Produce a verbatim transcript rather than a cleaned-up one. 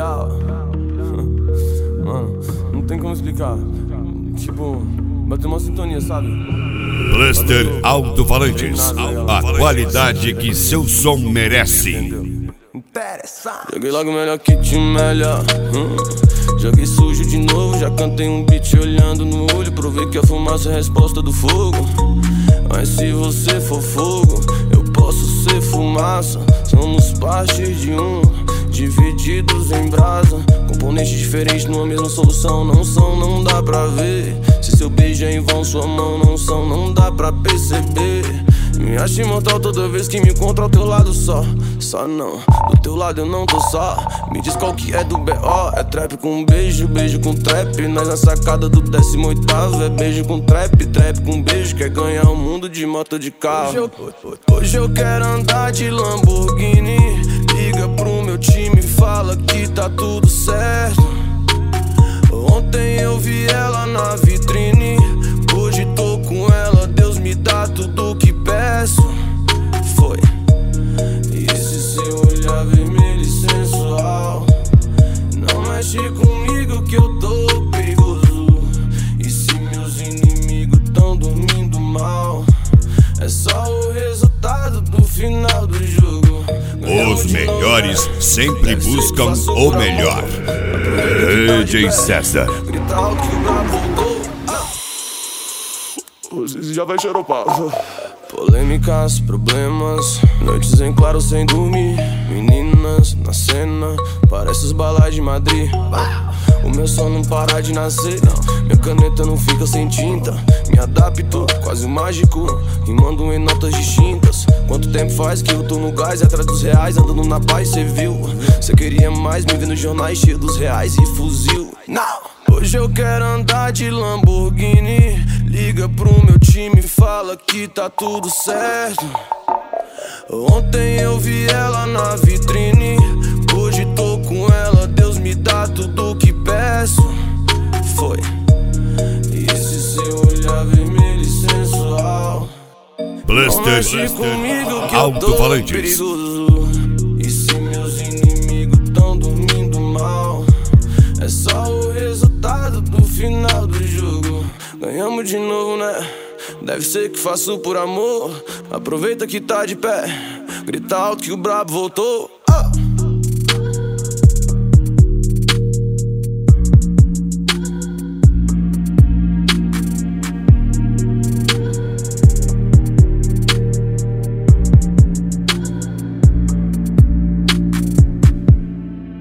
real. Mano, não tem como explicar. Tipo, bateu uma sintonia, sabe? Blaster Alto-Falantes, a qualidade que seu som merece. Joguei logo melhor que te melhor. hum. Joguei sujo de novo, já cantei um beat olhando no olho. Provei que a fumaça é a resposta do fogo. Mas se você for fogo, eu posso ser fumaça. Somos parte de um, divididos em brasa. Componentes diferentes numa mesma solução. Não são, não dá pra ver. Se seu beijo é em vão, sua mão não são, não dá pra perceber. Me acho imortal toda vez que me encontro ao teu lado só. Só não, do teu lado eu não tô só. Me diz qual que é do B O. É trap com beijo, beijo com trap. Nós na sacada do décimo oitavo. É beijo com trap, trap com beijo. Quer ganhar o mundo de moto de carro. Hoje eu, hoje eu quero andar de Lamborghini. Liga pro meu time e fala que tá tudo certo. Ontem eu vi ela na vitrine, hoje tô com ela. Deus me dá tudo que peço. Foi. E esse seu olhar vermelho e sensual, não mexe comigo que eu tô perigoso. E se meus inimigos tão dormindo mal, é só o resultado do final do jogo. Os melhores sempre buscam o melhor. D J César. Você já vai xeropar. Polêmicas, problemas, noites em claro sem dormir. Meninas na cena, parece os balais de Madrid. O meu som não para de nascer, não. Minha caneta não fica sem tinta. Me adapto, quase um mágico, rimando em notas distintas. Quanto tempo faz que eu tô no gás, atrás dos reais, andando na paz, cê viu? Cê queria mais, me vê nos jornais cheio dos reais e fuzil. Não! Hoje eu quero andar de Lamborghini. Liga pro meu time e fala que tá tudo certo. Ontem eu vi ela na vitrine, hoje tô com ela. Deus me dá tudo que peço. Foi. E esse seu olhar vermelho e sensual, Blaster Alto-Falantes. E se meus inimigos tão dormindo mal, é só o resultado do final do jogo. Ganhamos de novo, né? Deve ser que faço por amor. Aproveita que tá de pé, grita alto que o brabo voltou.